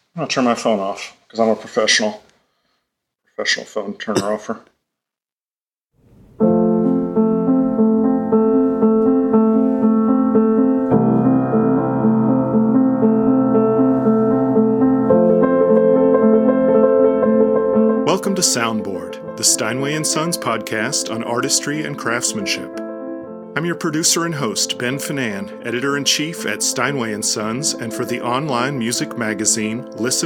I'll turn my phone off because I'm a professional phone turner offer. Welcome to Soundboard, the Steinway & Sons podcast on artistry and craftsmanship. I'm your producer and host, Ben Finan, editor-in-chief at Steinway & Sons and for the online music magazine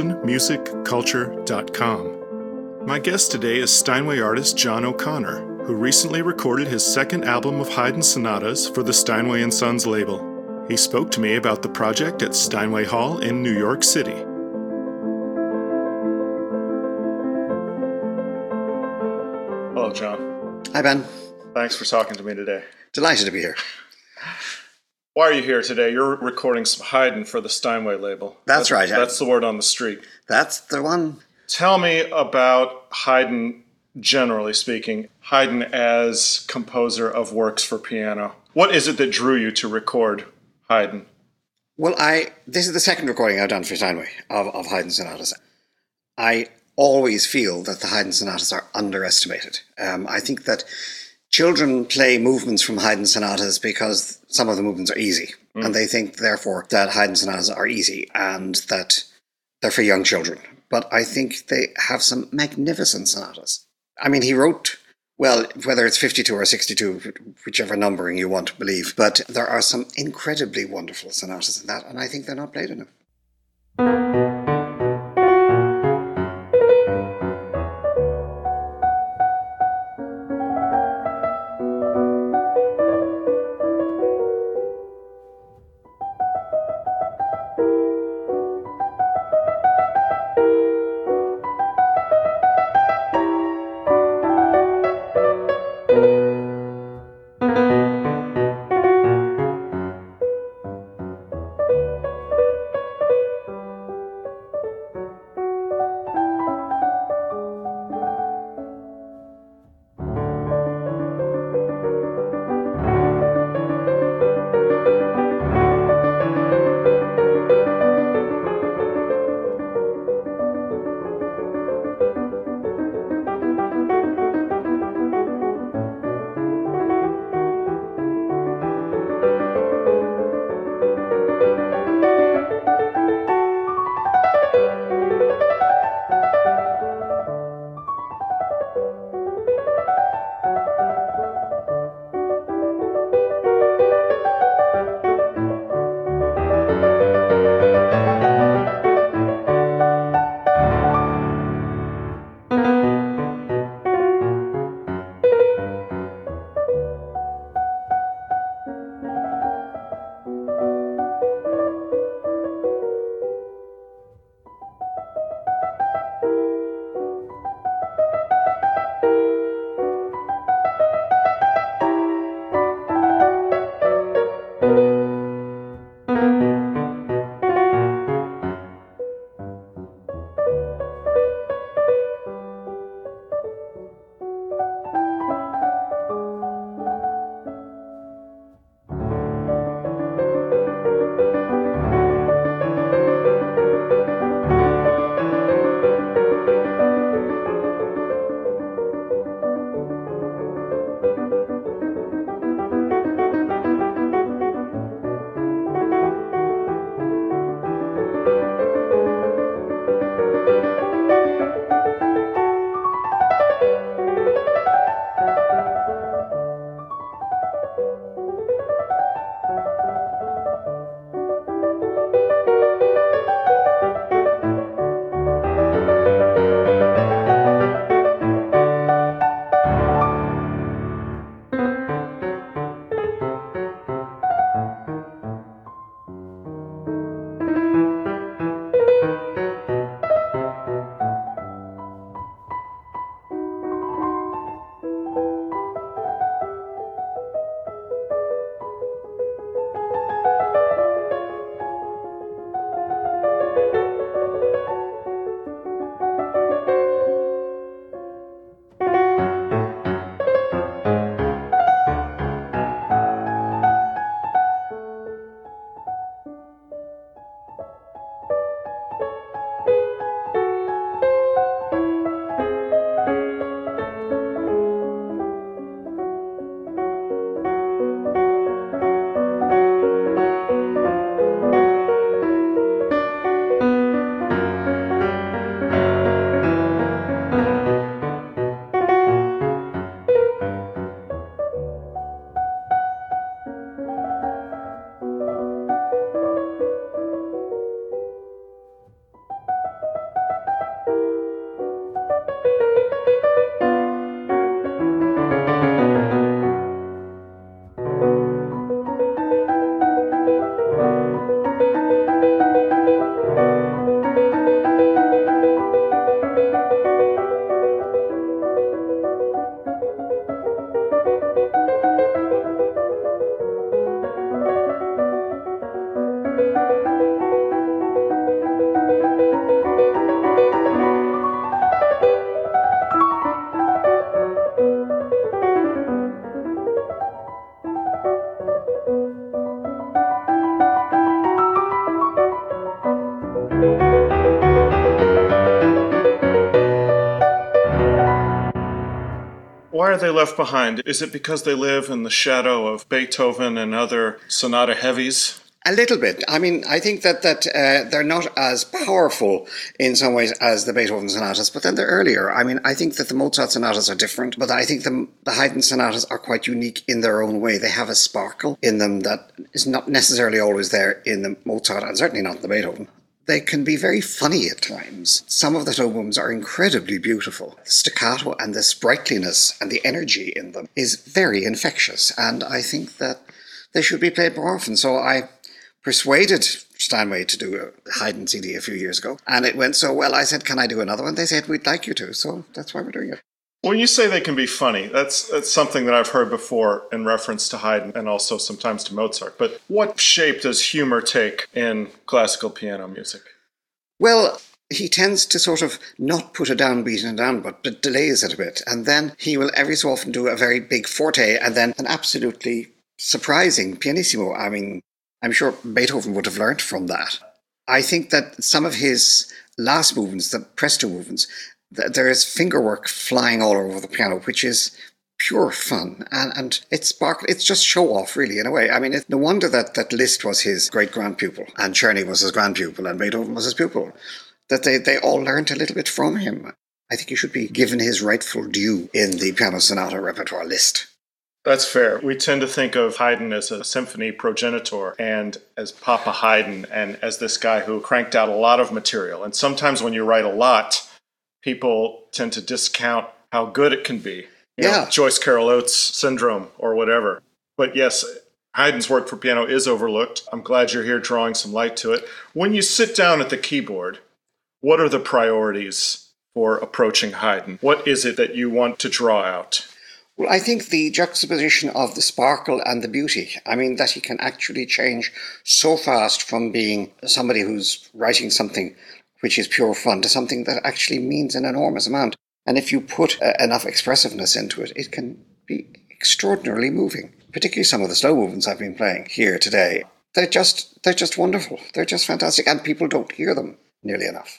listenmusicculture.com. My guest today is Steinway artist John O'Connor, who recently recorded his second album of Haydn sonatas for the Steinway & Sons label. He spoke to me about the project at Steinway Hall in New York City. Hello, John. Hi, Ben. Thanks for talking to me today. Delighted to be here. Why are you here today? You're recording some Haydn for the Steinway label. That's right. That's the word on the street. That's the one. Tell me about Haydn, generally speaking. Haydn as composer of works for piano. What is it that drew you to record Haydn? Well, this is the second recording I've done for Steinway of Haydn sonatas. I always feel that the Haydn sonatas are underestimated. I think that children play movements from Haydn sonatas because some of the movements are easy. And they think, therefore, that Haydn sonatas are easy and that they're for young children. But I think they have some magnificent sonatas. I mean, he wrote, well, whether it's 52 or 62, whichever numbering you want to believe, but there are some incredibly wonderful sonatas in that, and I think they're not played enough. Why are they left behind? Is it because they live in the shadow of Beethoven and other sonata heavies? A little bit. I mean, I think that they're not as powerful in some ways as the Beethoven sonatas, but then they're earlier. I mean, I think that the Mozart sonatas are different, but I think the Haydn sonatas are quite unique in their own way. They have a sparkle in them that is not necessarily always there in the Mozart, and certainly not in the Beethoven. They can be very funny at times. Some of the slow movements are incredibly beautiful. The staccato and the sprightliness and the energy in them is very infectious, and I think that they should be played more often. So I persuaded Steinway to do a Haydn CD a few years ago, and it went so well. I said, can I do another one? They said, we'd like you to, so that's why we're doing it. When you say they can be funny, that's something that I've heard before in reference to Haydn and also sometimes to Mozart. But what shape does humor take in classical piano music? Well, he tends to sort of not put a downbeat in a down, but delays it a bit. And then he will every so often do a very big forte and then an absolutely surprising pianissimo. I mean, I'm sure Beethoven would have learnt from that. I think that some of his last movements, the presto movements, there is fingerwork flying all over the piano, which is pure fun. And it's just show off, really, in a way. I mean, it's no wonder that Liszt was his great-grand pupil, and Czerny was his grand-pupil, and Beethoven was his pupil, that they all learnt a little bit from him. I think he should be given his rightful due in the piano sonata repertoire list. That's fair. We tend to think of Haydn as a symphony progenitor and as Papa Haydn and as this guy who cranked out a lot of material. And sometimes when you write a lot, people tend to discount how good it can be. You know, Joyce Carol Oates syndrome or whatever. But yes, Haydn's work for piano is overlooked. I'm glad you're here drawing some light to it. When you sit down at the keyboard, what are the priorities for approaching Haydn? What is it that you want to draw out? Well, I think the juxtaposition of the sparkle and the beauty, I mean, that he can actually change so fast from being somebody who's writing something which is pure fun to something that actually means an enormous amount. And if you put enough expressiveness into it, it can be extraordinarily moving, particularly some of the slow movements I've been playing here today. They're just wonderful. They're just fantastic, and people don't hear them nearly enough.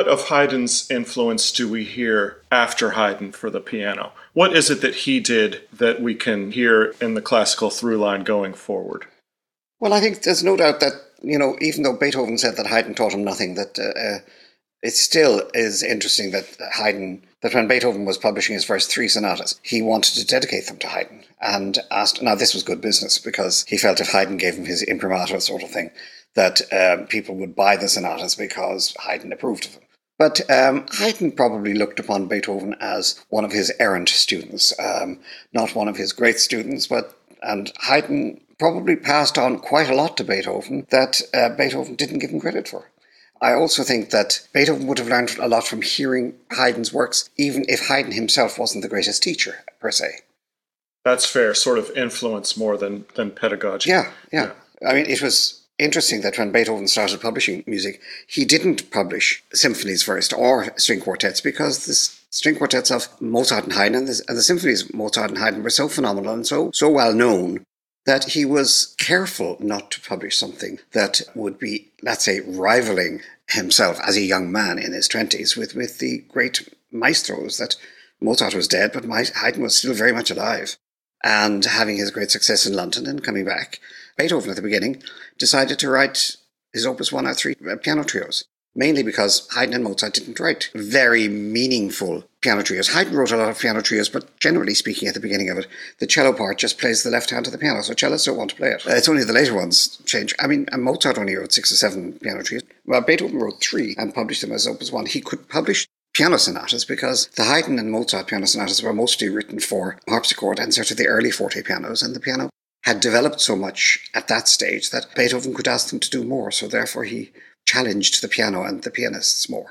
what of Haydn's influence do we hear after Haydn for the piano? What is it that he did that we can hear in the classical through line going forward? Well, I think there's no doubt that, even though Beethoven said that Haydn taught him nothing, that it still is interesting that when Beethoven was publishing his first 3 sonatas, he wanted to dedicate them to Haydn and asked, now this was good business because he felt if Haydn gave him his imprimatur sort of thing, that people would buy the sonatas because Haydn approved of them. But Haydn probably looked upon Beethoven as one of his errant students, not one of his great students, and Haydn probably passed on quite a lot to Beethoven that Beethoven didn't give him credit for. I also think that Beethoven would have learned a lot from hearing Haydn's works, even if Haydn himself wasn't the greatest teacher, per se. That's fair, sort of influence more than pedagogy. Yeah. I mean, it was interesting that when Beethoven started publishing music, he didn't publish symphonies first or string quartets because the string quartets of Mozart and Haydn and the symphonies of Mozart and Haydn were so phenomenal and so well known that he was careful not to publish something that would be, let's say, rivaling himself as a young man in his 20s with the great maestros. That Mozart was dead, but Haydn was still very much alive and having his great success in London and coming back. Beethoven, at the beginning, decided to write his opus 1 out 3 piano trios, mainly because Haydn and Mozart didn't write very meaningful piano trios. Haydn wrote a lot of piano trios, but generally speaking, at the beginning of it, the cello part just plays the left hand of the piano, so cellists don't want to play it. It's only the later ones change. I mean, Mozart only wrote 6 or 7 piano trios. Well, Beethoven wrote 3 and published them as opus 1. He could publish piano sonatas because the Haydn and Mozart piano sonatas were mostly written for harpsichord and sort of the early forte pianos, and the piano had developed so much at that stage that Beethoven could ask them to do more, so therefore he challenged the piano and the pianists more.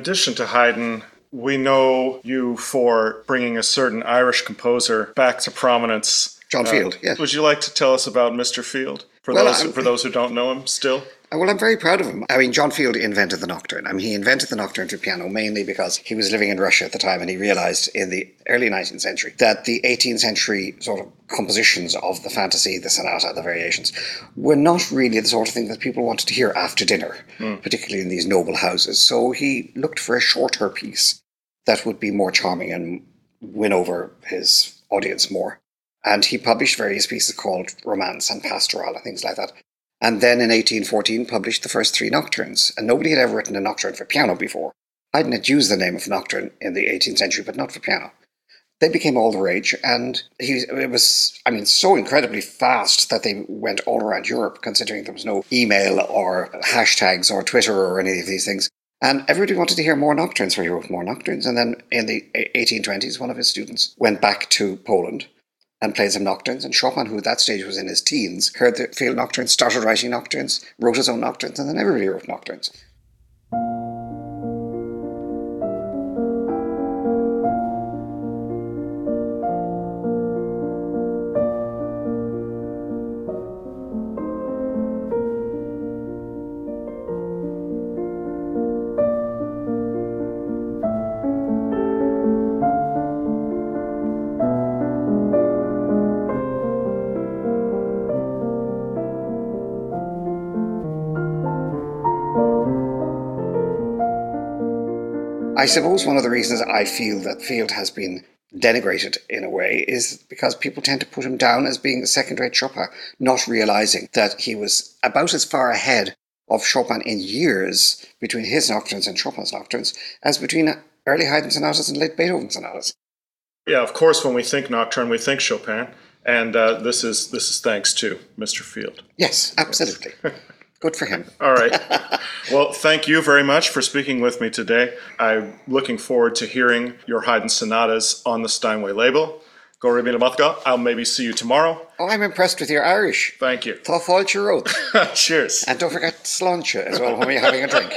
addition to Haydn, we know you for bringing a certain Irish composer back to prominence. John Field, yes. Would you like to tell us about Mr. Field, for those who don't know him still? Well, I'm very proud of him. I mean, John Field invented the nocturne. I mean, he invented the nocturne for piano mainly because he was living in Russia at the time and he realized in the early 19th century that the 18th century sort of compositions of the fantasy, the sonata, the variations were not really the sort of thing that people wanted to hear after dinner, particularly in these noble houses. So he looked for a shorter piece that would be more charming and win over his audience more. And he published various pieces called Romance and Pastoral and things like that. And then in 1814 published the first 3 nocturnes. And nobody had ever written a nocturne for piano before. Haydn had used the name of nocturne in the 18th century, but not for piano. They became all the rage, and it was so incredibly fast that they went all around Europe, considering there was no email or hashtags or Twitter or any of these things. And everybody wanted to hear more nocturnes, so he wrote more nocturnes. And then in the 1820s, one of his students went back to Poland and played some nocturnes. And Chopin, who at that stage was in his teens, heard the Field nocturnes, started writing nocturnes, wrote his own nocturnes, and then everybody wrote nocturnes. I suppose one of the reasons I feel that Field has been denigrated in a way is because people tend to put him down as being a second-rate Chopin, not realising that he was about as far ahead of Chopin in years between his nocturnes and Chopin's nocturnes as between early Haydn sonatas and late Beethoven sonatas. Yeah, of course, when we think nocturne, we think Chopin, and this is thanks to Mr. Field. Yes, absolutely. Good for him. All right. Well, thank you very much for speaking with me today. I'm looking forward to hearing your Haydn sonatas on the Steinway label. Go read me the Mathga. I'll maybe see you tomorrow. Oh, I'm impressed with your Irish. Thank you. Tá fáilte ród. Cheers. And don't forget sláinte as well when you're having a drink.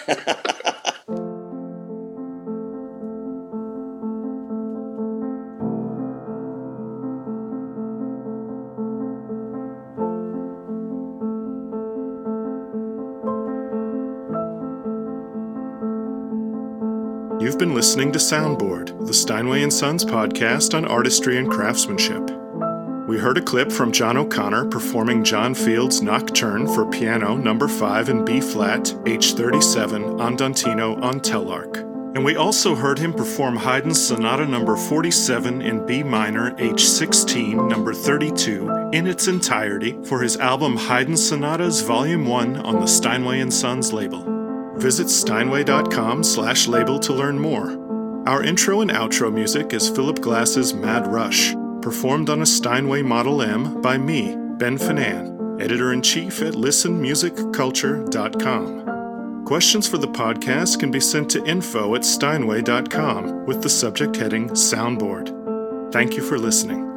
You've been listening to Soundboard, the Steinway & Sons podcast on artistry and craftsmanship. We heard a clip from John O'Connor performing John Field's Nocturne for piano No. 5 in B-flat, H37, Andantino on Telarc. And we also heard him perform Haydn's Sonata No. 47 in B minor, H16, No. 32, in its entirety for his album Haydn Sonatas Volume 1 on the Steinway & Sons label. Visit steinway.com/label to learn more. Our intro and outro music is Philip Glass's Mad Rush, performed on a Steinway Model M by me, Ben Finane, editor-in-chief at listenmusicculture.com. Questions for the podcast can be sent to info@steinway.com with the subject heading Soundboard. Thank you for listening.